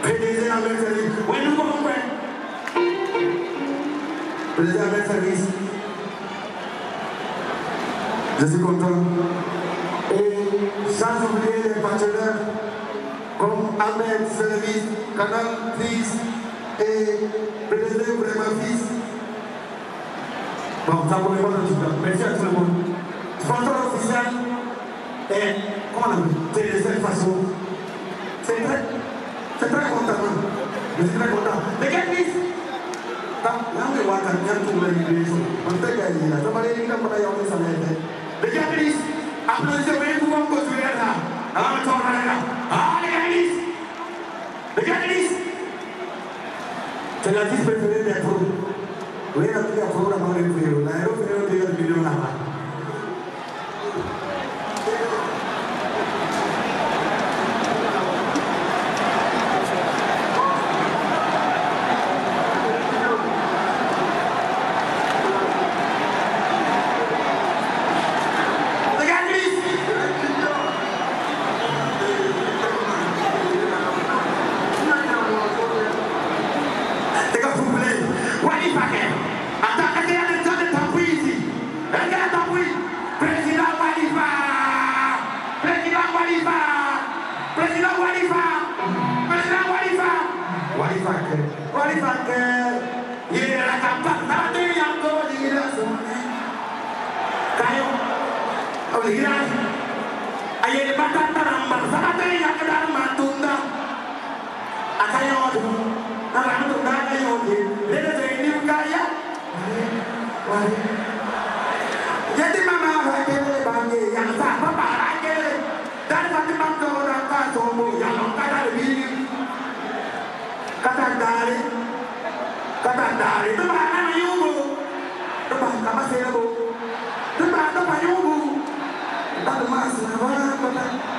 PDG avec service. Oui, nous comprenons. PDG avec service. Je suis content. Et sans oublier les partenaires comme Ahmed Service, Canal Fils et PDG Vraiment Fils. Bon, ça ne pouvait pas le dire. Merci à tout le monde. Sponsor officiel. Et comment on appelle? C'est de cette façon. C'est très content. Je suis très content. Les gars, please. Là, on est voir quand il y a tout le monde. On est gagné là. Ça va aller, il a pas d'ailleurs ça m'aide. Les gars, please. Applaudissez-moi, vous pouvez continuer là. Ah, les gars, please. Les gars, please. C'est la 10 préférée des pros. Oui, la petite afro, la main de Féro. La héros Féro de la vidéo là-bas. Mas